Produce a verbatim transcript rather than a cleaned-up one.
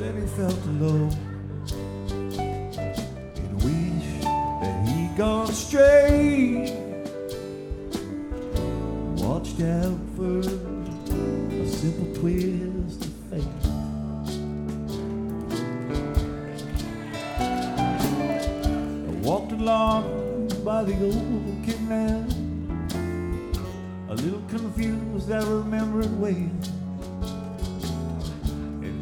said he felt alone. He'd wish that he'd gone straight, watched out for a simple twist of fate. I walked along by the old canal, a little confused, I remembered well.